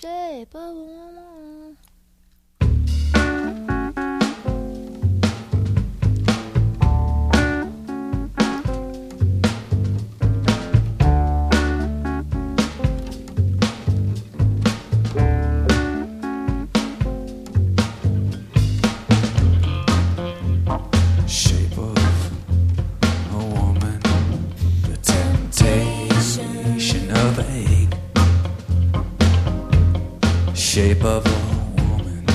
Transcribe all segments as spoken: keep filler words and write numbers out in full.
shape of a woman. Shape of a woman, the temptation of egg. Shape of a woman,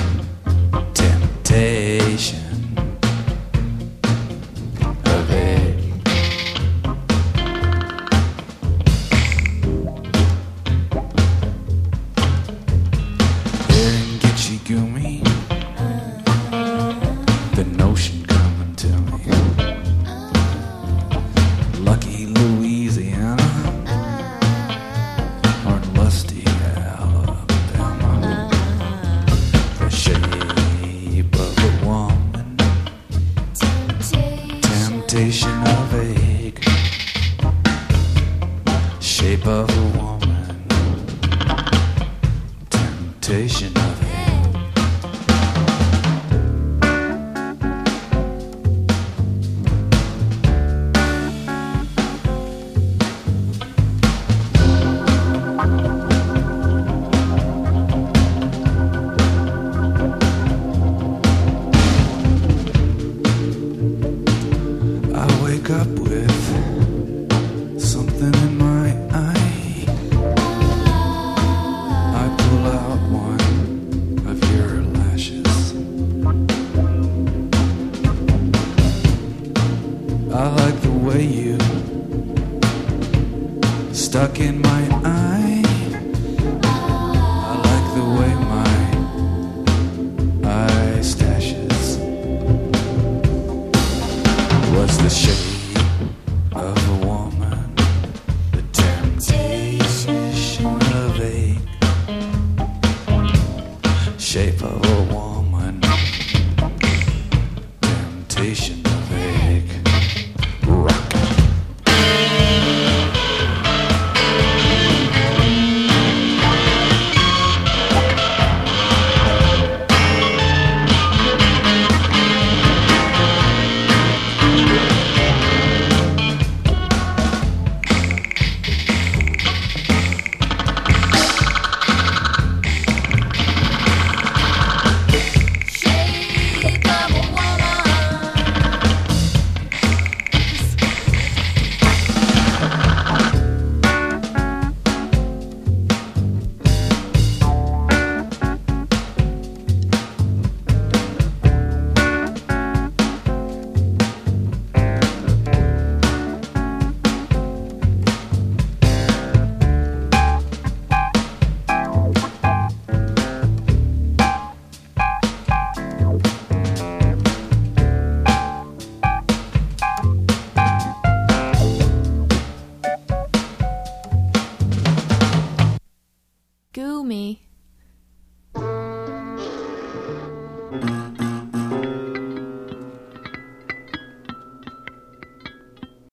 temptation of egg. Hearing Gitchy Gumi, the notion coming to me. Lucky Louisiana or lusty Alabama. The shape of a woman, temptation of egg. Shape of a woman, temptation of egg. I wake up with something in my eye. I pull out one of your lashes. I like the way you stuck in my eye. I like the way my eye stashes. What's the shape of a woman? The temptation of egg. Shape of a woman, temptation of egg. Rock. Shape of a Goo me.